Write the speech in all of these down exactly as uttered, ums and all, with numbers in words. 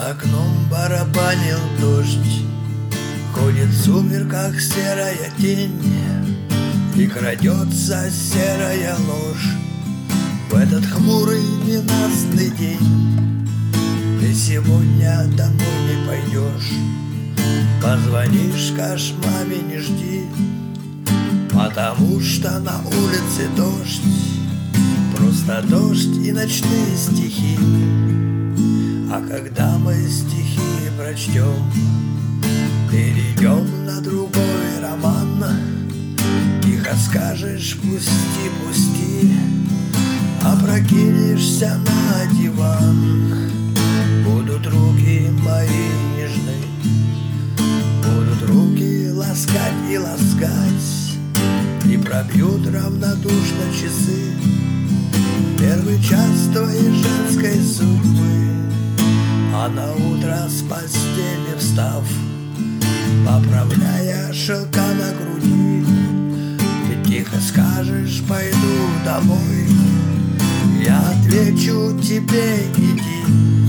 За окном барабанил дождь, ходит в сумерках серая тень, и крадется серая ложь в этот хмурый ненастный день. Ты сегодня домой не пойдешь, позвонишь, скажешь маме не жди, потому что на улице дождь, просто дождь и ночные стихи. А когда мы стихи прочтем, перейдем на другой роман, тихо скажешь пусти, пусти, опрокинешься на диван. Будут руки мои нежны, будут руки ласкать и ласкать, и пробьют равнодушно часы первый час твоей женской судьбы. А на утро с постели встав, поправляя шелка на груди, ты тихо скажешь пойду домой, я отвечу тебе иди.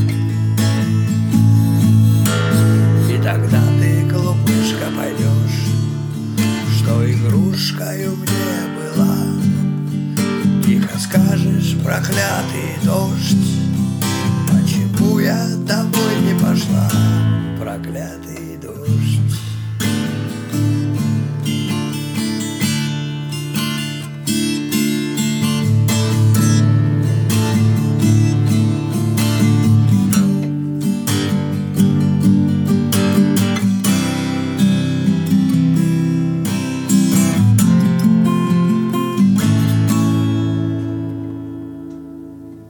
И тогда ты, глупышка, поймешь, что игрушкою мне была. Тихо скажешь проклятый дождь, почему я домой не пошла, проклятый дождь.